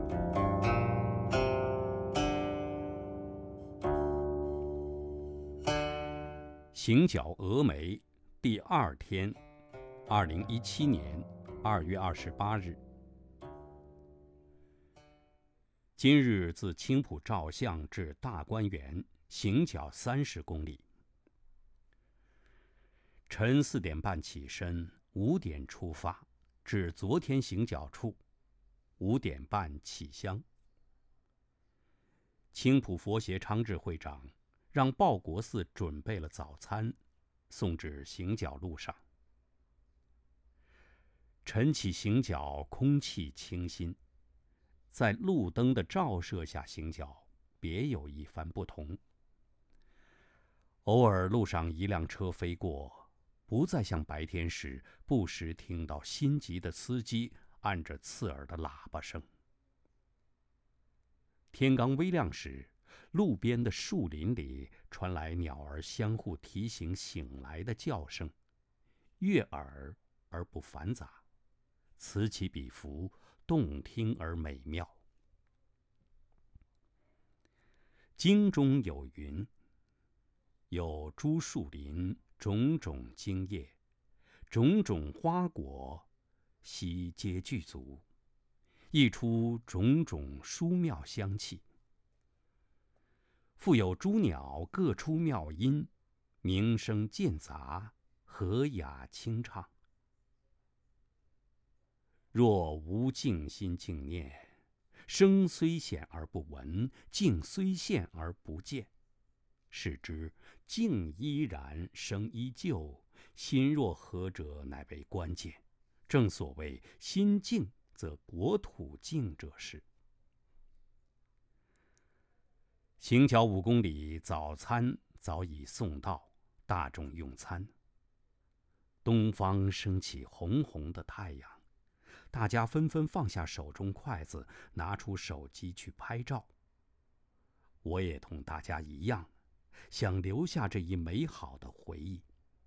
行脚峨眉第2天，2017年2月28日。今日自青浦照相至大观园，行脚30公里。晨4点半起身，5点出发，至昨天行脚处，5点半起香。青浦佛协昌智会长让报国寺准备了早餐，送至行脚路上。晨起行脚，空气清新，在路灯的照射下行脚，别有一番不同。偶尔路上一辆车飞过，不再像白天时不时听到心急的司机按着刺耳的喇叭声。天刚微亮时，路边的树林里传来鸟儿相互提醒醒来的叫声，悦耳而不繁杂，此起彼伏，动听而美妙。经中有云：有诸树林，种种茎叶，种种花果，悉皆具足，溢出种种殊妙香气。复有诸鸟各出妙音，鸣声渐杂，和雅清唱。若无静心静念，声虽显而不闻，静虽现而不见，是之静依然，声依旧，心若和者乃为关键。正所谓心静则国土静者是。行脚5公里，早餐早已送到，大众用餐。东方升起红红的太阳，大家纷纷放下手中筷子，拿出手机去拍照。我也同大家一样，想留下这一美好的回忆。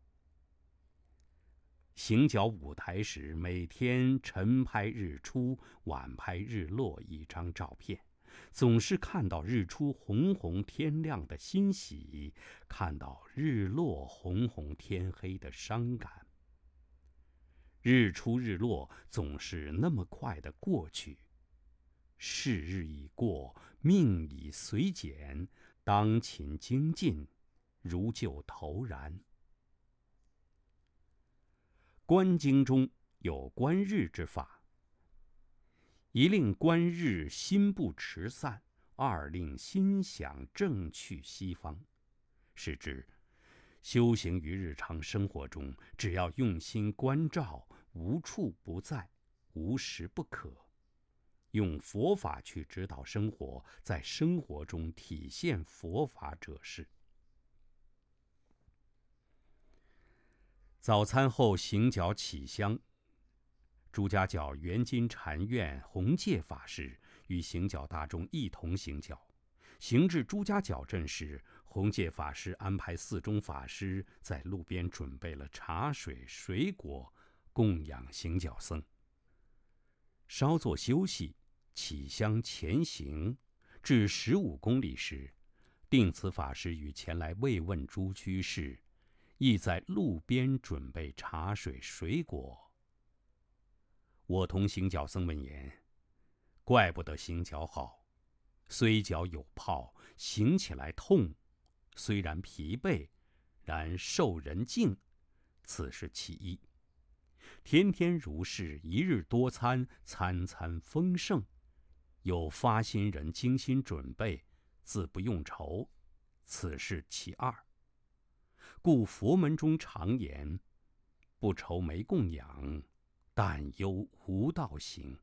行脚舞台时，每天晨拍日出，晚拍日落一张照片，总是看到日出红红天亮的欣喜，看到日落红红天黑的伤感。日出日落总是那么快地过去，是日已过，命已随减，当勤精进，如旧投然。观经中有观日之法，一令观日心不驰散，二令心想正去西方。是指修行于日常生活中，只要用心关照，无处不在，无时不可。用佛法去指导生活，在生活中体现佛法者是。早餐后行脚起香，朱家角圆金禅院弘戒法师与行脚大众一同行脚。行至朱家角镇时，弘戒法师安排寺中法师在路边准备了茶水、水果，供养行脚僧。稍作休息，起香前行，至15公里时，定慈法师与前来慰问朱居士，亦在路边准备茶水、水果。我同行脚僧们言：怪不得行脚好，虽脚有泡，行起来痛，虽然疲惫，然受人敬，此是其一。天天如是，一日多餐，餐餐丰盛，有发心人精心准备，自不用愁，此是其二。故佛门中常言：不愁没供养，但忧无道行。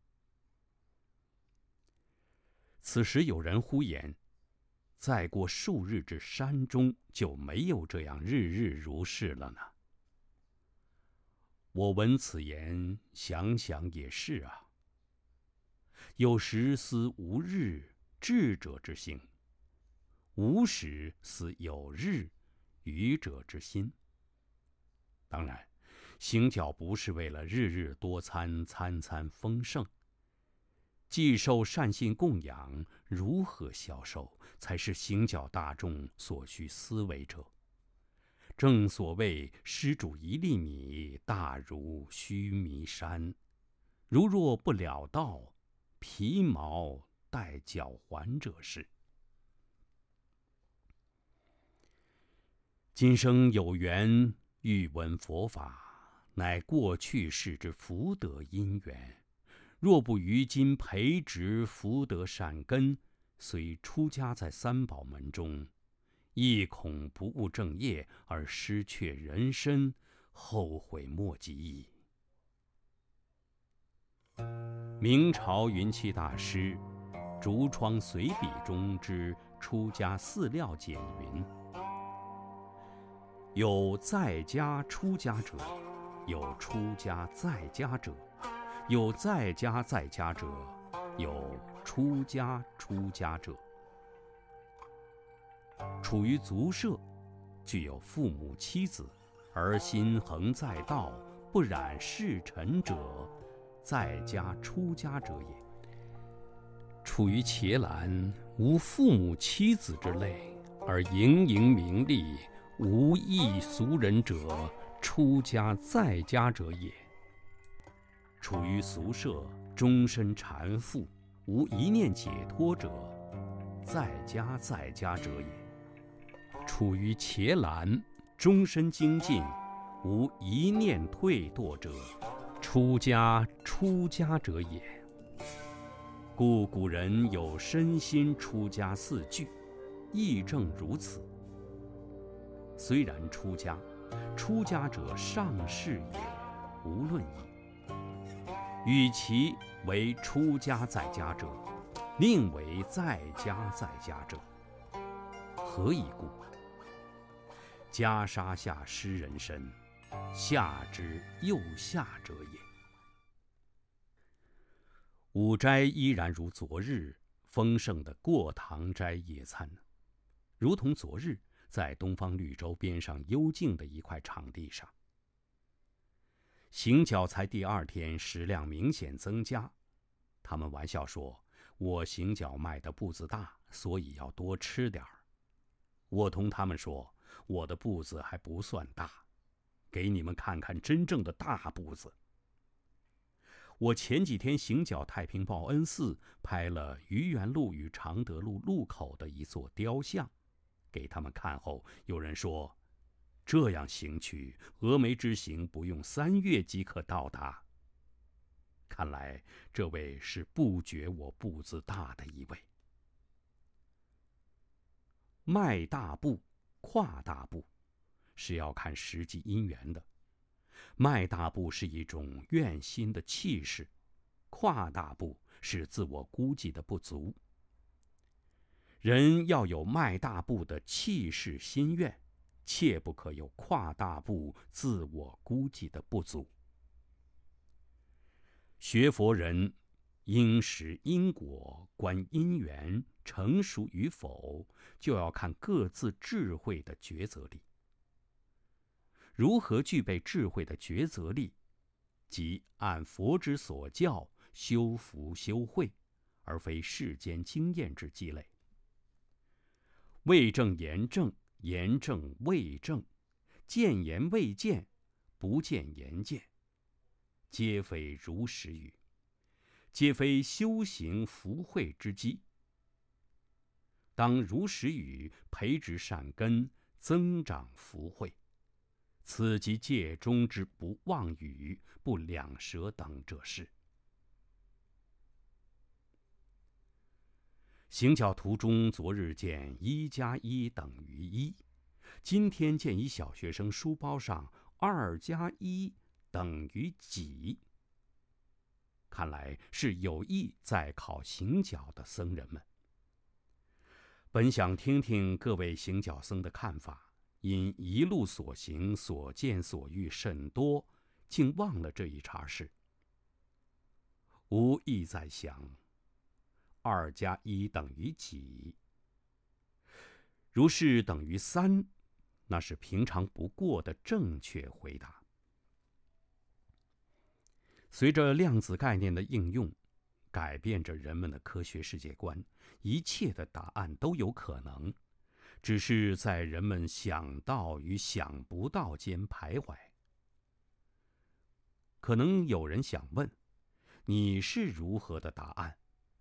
此时有人呼言：再过数日至山中，就没有这样日日如是了呢。我闻此言，想想也是啊。有时思无日，智者之行；无时思有日，愚者之心。当然，行脚不是为了日日多餐，餐餐丰盛。 既受善信供养，如何消受，才是行脚大众所需思维者。正所谓施主一粒米，大如须弥山。如若不了道，皮毛待脚还者是。今生有缘欲闻佛法，乃过去世之福德因缘。若不于今培植福德善根，虽出家在三宝门中，亦恐不务正业而失却人身，后悔莫及矣。明朝云栖大师《竹窗随笔》中之出家四料简云：有在家出家者，有出家在家者，有在家在家者，有出家出家者。处于族舍，具有父母妻子，而心恒在道，不染世尘者，在家出家者也。处于伽蓝，无父母妻子之类，而营营名利，无益俗人者，出家在家者也。处于俗舍，终身缠缚，无一念解脱者，在家在家者也。处于伽蓝，终身精进，无一念退堕者，出家出家者也。故古人有身心出家四句，亦正如此。虽然出家，出家者上士也，无论矣。与其为出家在家者，宁为在家在家者。何以故？袈裟下失人身，下之又下者也。午斋依然如昨日丰盛的过堂斋野餐，如同昨日在东方绿洲边上幽静的一块场地上。行脚才第二天，食量明显增加。他们玩笑说，我行脚迈的步子大，所以要多吃点儿。我同他们说，我的步子还不算大，给你们看看真正的大步子。我前几天行脚太平报恩寺，拍了愚园路与常德路路口的一座雕像，给他们看后，有人说，这样行去，峨眉之行不用3月即可到达。看来这位是不觉我步子大的一位。迈大步、跨大步，是要看实际因缘的。迈大步是一种愿心的气势，跨大步是自我估计的不足。人要有迈大步的气势心愿，切不可有跨大步自我估计的不足。学佛人应识因果，观因缘成熟与否，就要看各自智慧的抉择力。如何具备智慧的抉择力，即按佛之所教修福修慧，而非世间经验之积累。未正言正，言正未正，见言未见，不见言见，皆非如实语，皆非修行福慧之基。当如实语，培植善根，增长福慧，此即戒中之不妄语、不两舌等者是。行脚途中，昨日见1+1等于1，今天见一小学生书包上2+1等于几？看来是有意在考行脚的僧人们。本想听听各位行脚僧的看法，因一路所行所见所遇甚多，竟忘了这一茬事。吾意在想，2+1等于几？如是等于3，那是平常不过的正确回答。随着量子概念的应用， 改变着人们的科学世界观，一切的答案都有可能，只是在人们想到与想不到间徘徊。可能有人想问，你是如何的答案？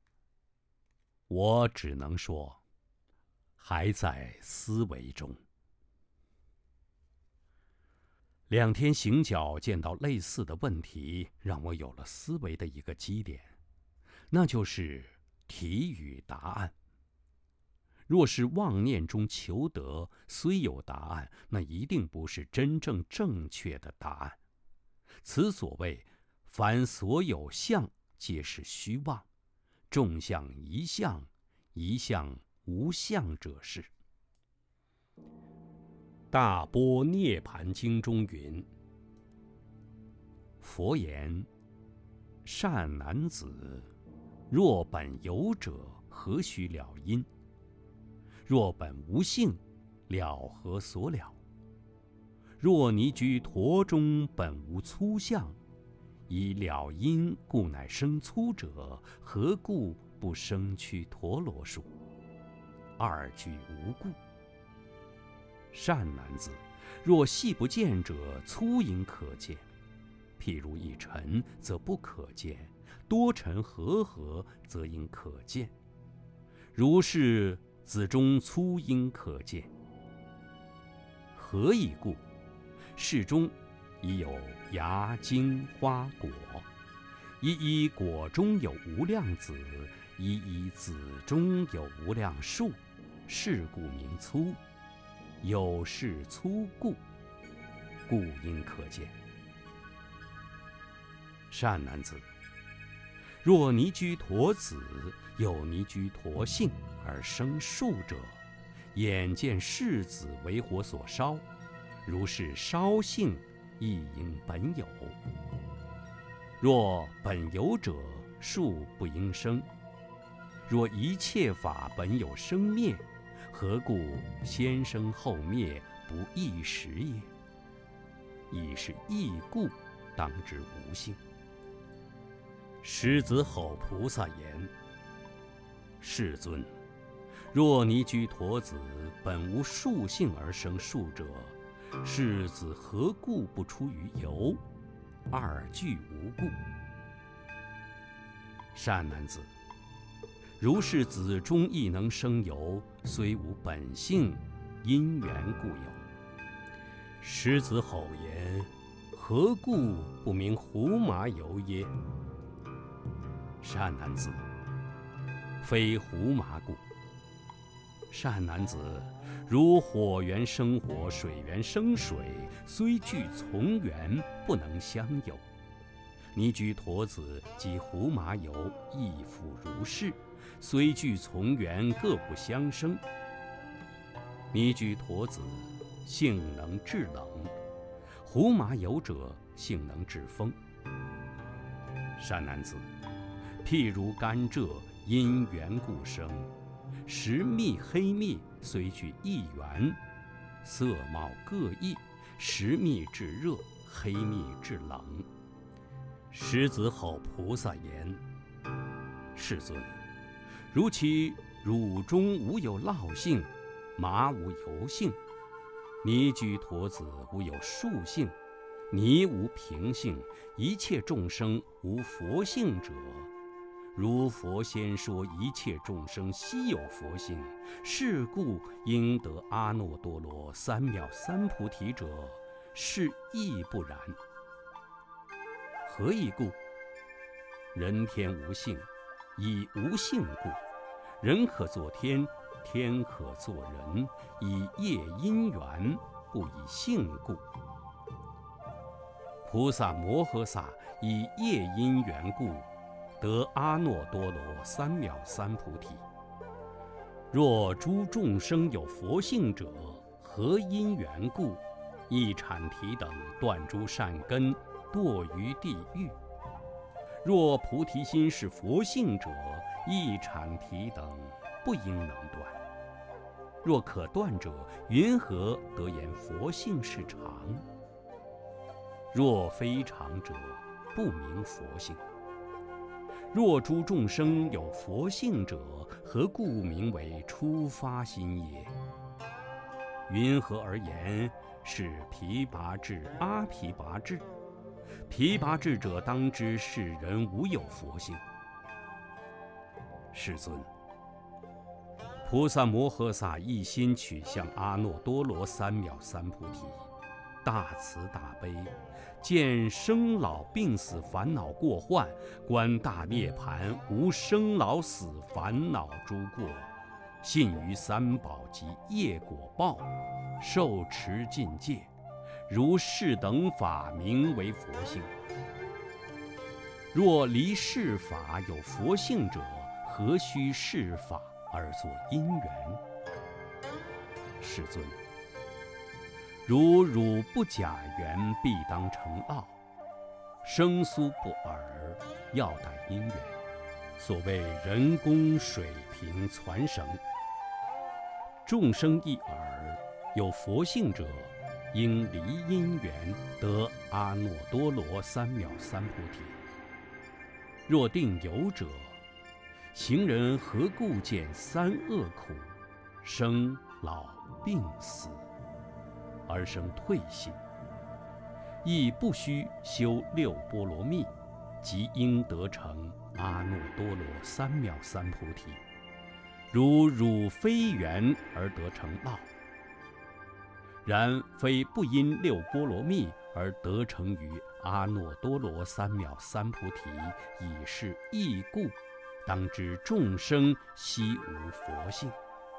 我只能说，还在思维中。2天行脚见到类似的问题，让我有了思维的一个基点，那就是题与答案。若是妄念中求得，虽有答案，那一定不是真正正确的答案。此所谓凡所有相，皆是虚妄，众相一相，一相无相者是。大般涅盘经中云：佛言，善男子，若本有者，何须了因？若本无性，了何所了？若泥居陀中，本无粗相，以了因故乃生粗者，何故不生趋陀罗树？二句无故。善男子，若细不见者，粗因可见。譬如一尘，则不可见；多尘合合，则应可见。如是，子中粗因可见。何以故？世中已有芽茎花果，一一果中有无量子，一一子中有无量树，是故名粗。有是粗故，故应可见。善男子，若泥居陀子，有泥居陀性而生树者，眼见世子为火所烧，如是烧性亦应本有。若本有者，树不应生。若一切法本有生灭，何故先生后灭，不异时也？已是异故，当知无性。狮子吼菩萨言：世尊，若泥居陀子本无树性而生树者，世子何故不出于由？二句无故。善男子，如是子中亦能生由，虽无本性，因缘故有。狮子吼言：何故不名胡麻油耶？善男子，非胡麻故。善男子，如火源生火，水源生水，虽具从源，不能相有。泥居陀子及胡麻油亦复如是，虽具从源，各不相生。泥居陀子性能制冷，胡麻油者性能制风。善男子，譬如甘蔗因缘故生，实蜜黑蜜虽具一源，色貌各异，实蜜制热，黑蜜制冷。狮子吼菩萨言：世尊，如其乳中无有烙性，麻无油性，泥居陀子无有树性，泥无平性，一切众生无佛性者，如佛先说一切众生悉有佛性，是故应得阿耨多罗三藐三菩提者，是亦不然。何以故？人天无性，以无性故；人可作天，天可作人，以业因缘，不以性故。菩萨摩诃萨以业因缘故，得阿耨多罗三藐三菩提。若诸众生有佛性者，何因缘故，亦阐提等断诸善根，堕于地狱。若菩提心是佛性者，亦阐提等不应能断。若可断者，云何得言佛性是常？若非常者，不明佛性。 若诸众生有佛性者，何故名为初发心也？云何而言？是毗跋致阿毗跋致。毗跋致者，当知世人无有佛性。世尊，菩萨摩诃萨一心取向阿耨多罗三藐三菩提，大慈大悲，见生老病死烦恼过患，观大涅盘无生老死烦恼诸过，信于三宝及业果报，受持禁戒，如是等法名为佛性。若离世法有佛性者，何须世法而作因缘？世尊，如汝不假缘，必当成烙，生酥不耳，要待因缘。所谓人工水平传绳，众生一耳，有佛性者，应离因缘，得阿耨多罗三藐三菩提。若定有者，行人何故见三恶苦，生老病死，而生退心？亦不须修六波罗蜜，即应得成阿耨多罗三藐三菩提。如汝非缘而得成烙，然非不因六波罗蜜而得成于阿耨多罗三藐三菩提，以是义故，当知众生悉无佛性。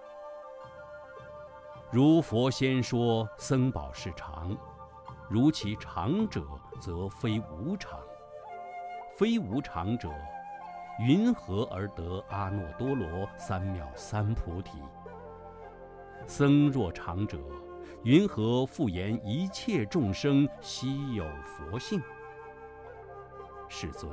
如佛先说僧宝是常，如其常者，则非无常。非无常者，云何而得阿耨多罗三藐三菩提？僧若常者，云何复言一切众生悉有佛性？世尊，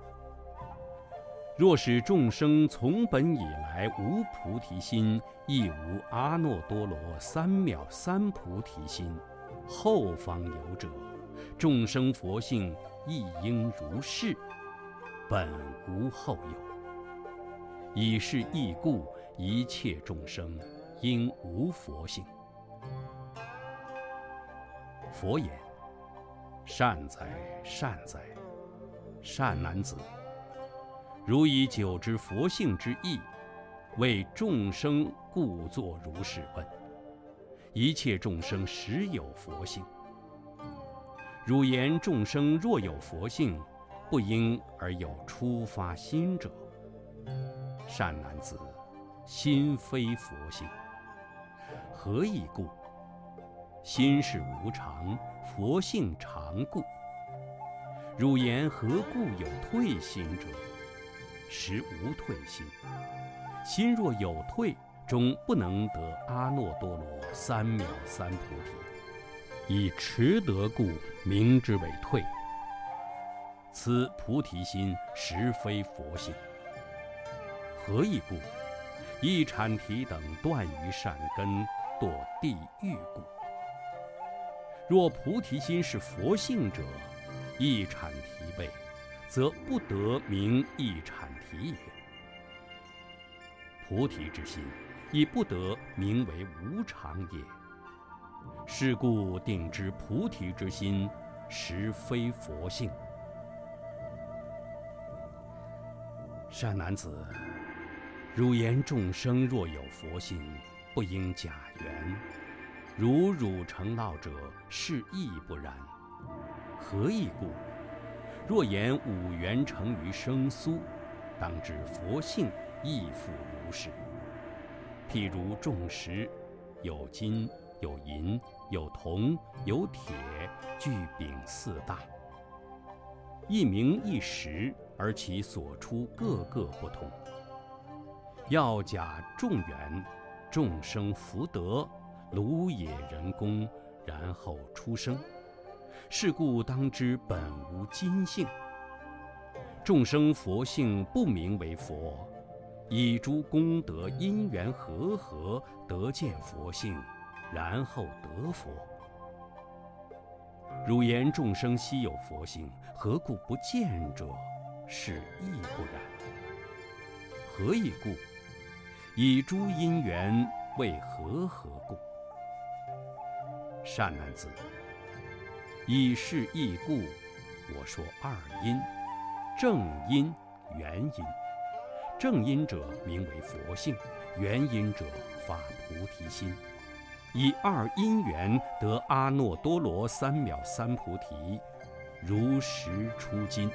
若使众生从本以来无菩提心，亦无阿耨多罗三藐三菩提心，后方有者，众生佛性亦应如是，本无后有。以是义故，一切众生应无佛性。佛言：善哉，善哉，善男子！如以久之佛性之意，为众生故作如是问。一切众生实有佛性。汝言众生若有佛性，不应而有初发心者。善男子，心非佛性。何以故？心是无常，佛性常故。汝言何故有退心者？实无退心。心若有退，终不能得阿耨多罗三藐三菩提。以持得故，名之为退。此菩提心实非佛性。何以故？一阐提等断于善根，堕地狱故。若菩提心是佛性者，一阐提辈，则不得名一阐提也。菩提之心，亦不得名为无常也。是故定知菩提之心，实非佛性。善男子，汝言众生若有佛性，不应假缘。如汝成烙者，是亦不然。何以故？若言五缘成于生酥，当知佛性亦复如是。譬如众石，有金，有银，有铜，有铁，具秉四大。一名一实，而其所出各个不同。要假众缘，众生福德，鲁也人工，然后出生。是故当知本无今性。众生佛性不名为佛，以诸功德因缘和得见佛性，然后得佛。汝言众生悉有佛性，何故不见者？是亦不然。 何以故？以诸因缘为和合故。善男子，以是义故，我说二因：正因、原因。正因者名为佛性，原因者发菩提心。以二因缘得阿耨多罗三藐三菩提，如实出经。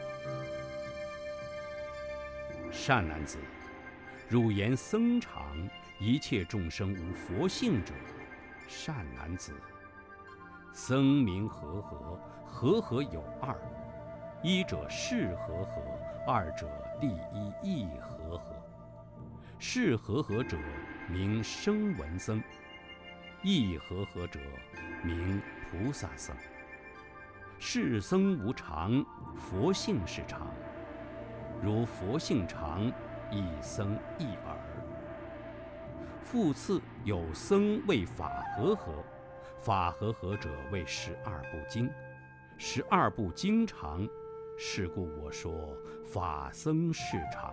善男子，汝言僧常一切众生无佛性者，善男子，僧名和合，和合有二：一者是和合，二者利益义和合。是和合者名声闻僧，义和合者名菩萨僧。是僧无常，佛性是常。如佛性常，亦僧异耳。复次有僧为法和合，法和合者为十二部经，十二部经常，是故我说法僧是常。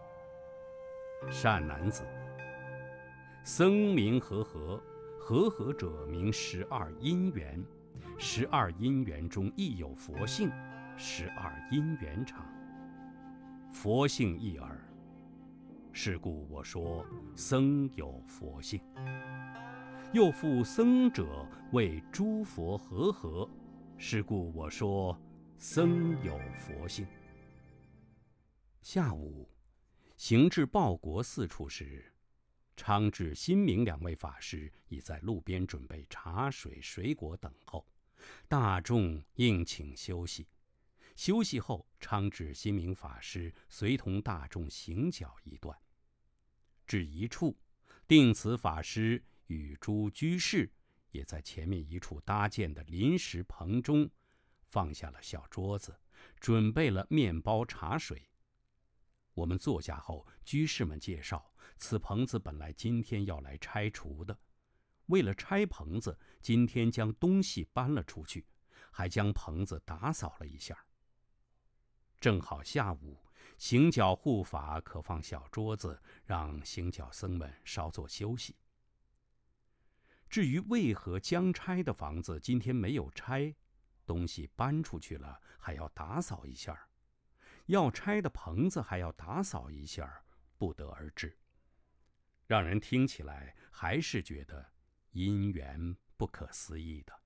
善男子，僧名和合，和合者名十二因缘，十二因缘中亦有佛性，十二因缘常。佛性一耳，是故我说僧有佛性。又复僧者为诸佛和合，是故我说僧有佛性。下午行至报国寺处时，昌智、新明两位法师已在路边准备茶水、水果等候，大众应请休息。休息后，昌智、新明法师随同大众行脚一段，至一处，定慈法师与诸居士也在前面一处搭建的临时棚中放下了小桌子，准备了面包、茶水。我们坐下后，居士们介绍，此棚子本来今天要来拆除的，为了拆棚子，今天将东西搬了出去，还将棚子打扫了一下。正好下午，行脚护法可放小桌子，让行脚僧们稍作休息。至于为何将拆的房子今天没有拆，东西搬出去了，还要打扫一下，要拆的棚子还要打扫一下，不得而知，让人听起来还是觉得因缘不可思议的。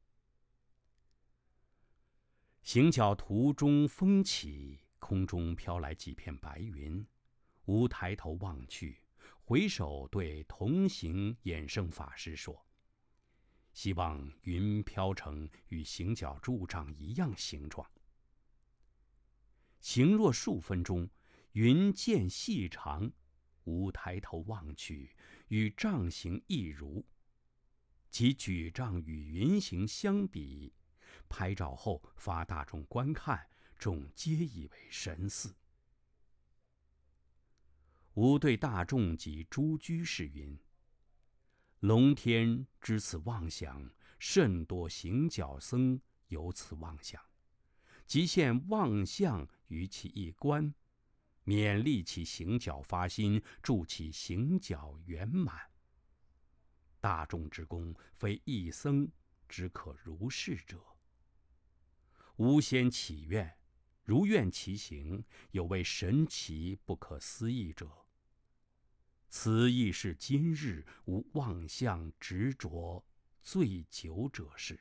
行脚途中风起，空中飘来几片白云，吾抬头望去，回首对同行衍圣法师说，希望云飘成与行脚柱杖一样形状。行若数分钟，云渐细长，吾抬头望去，与杖形一如，即举杖与云形相比，拍照后发大众观看，众皆以为神似。吾对大众及诸居士云：龙天知此妄想，甚多行脚僧有此妄想，即现妄相于其一观，勉励其行脚发心，助其行脚圆满。大众之功，非一僧只可如是者。吾先祈愿，如愿其行，有为神奇不可思议者。此亦是今日无妄相执着最久者是。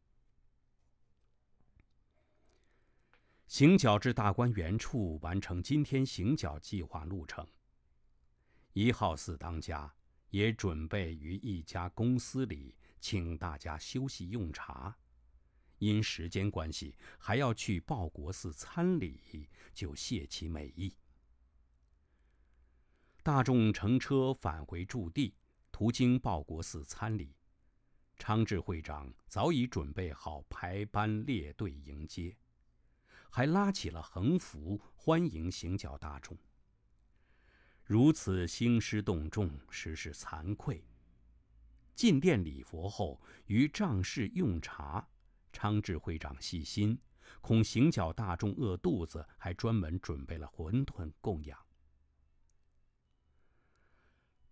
行脚至大观园处，完成今天行脚计划路程。1号寺当家也准备于一家公司里请大家休息用茶，因时间关系还要去报国寺参礼，就谢其美意。大众乘车返回驻地，途经报国寺参礼。昌智会长早已准备好排班列队迎接，还拉起了横幅欢迎行脚大众。如此兴师动众，实是惭愧。进殿礼佛后，于帐室用茶，昌智会长细心，恐行脚大众饿肚子，还专门准备了馄饨供养。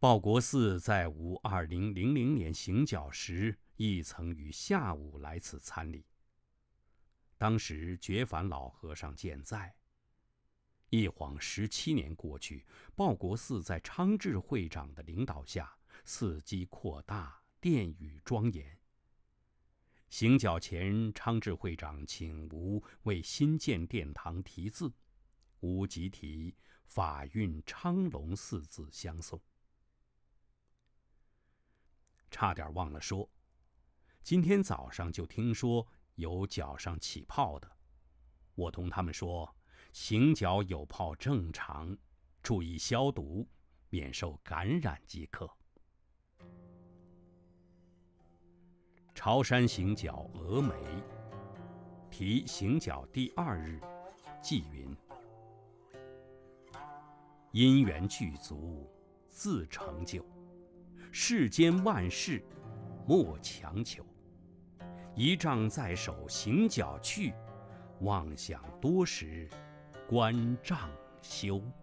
报国寺在吾2000年行脚时，亦曾于下午来此参礼。当时觉凡老和尚健在。一晃17年过去，报国寺在昌智会长的领导下，寺基扩大，殿宇庄严。行脚前，昌智会长请吾为新建殿堂题字，吾即题“法运昌隆”4字相送。差点忘了说，今天早上就听说有脚上起泡的，我同他们说，行脚有泡正常，注意消毒，免受感染即可。朝山行脚峨眉，题行脚第2日，寄云：因缘具足，自成就。世间万事，莫强求。一杖在手，行脚去；妄想多时，关杖休。